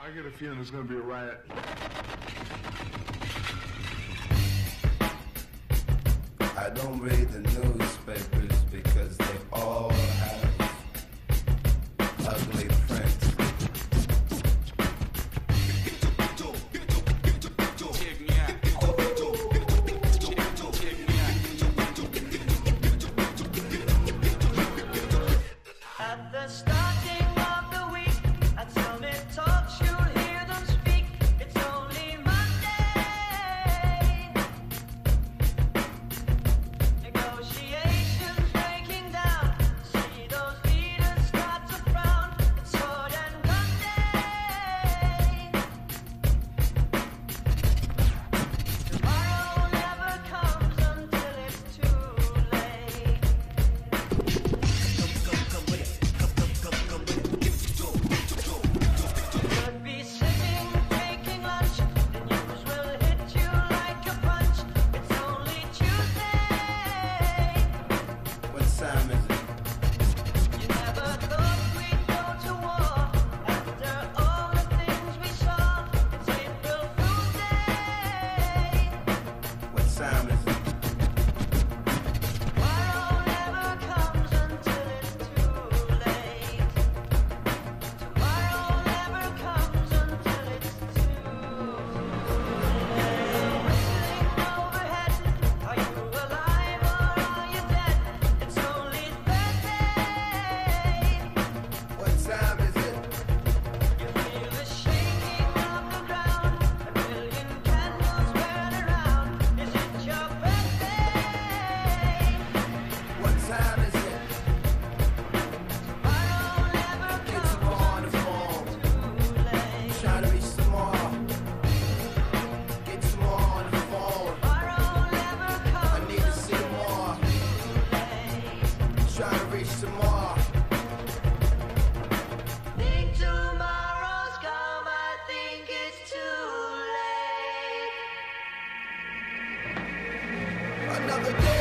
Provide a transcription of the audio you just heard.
I get a feeling there's gonna be a riot. I don't read the newspapers because they all have ugly prints. At the starting of the week, at Summit Talks, you'll hear them speak. It's only Monday. Negotiations breaking down. See those leaders start to frown. It's sword and gun day. Tomorrow never comes until it's too late. Could be sitting, taking lunch, the news will hit you like a punch. It's only Tuesday. What time is it? You never thought we'd go to war after all the things we saw. It's April Fool's Day. What time is it? Tomorrow never comes until it's too late. Tomorrow never comes until it's too late. Whistling overhead, are you alive or are you dead? It's only Thursday. What time is it? You feel the shaking of the ground, a million candles burn around. Is it your birthday? What time is it? Tomorrow never Get comes tomorrow on the phone. too late. Trying to reach tomorrow. Get tomorrow on the phone. Tomorrow never I comes need to see more. Trying to reach tomorrow. Think tomorrow's come, I think it's too late. Another day.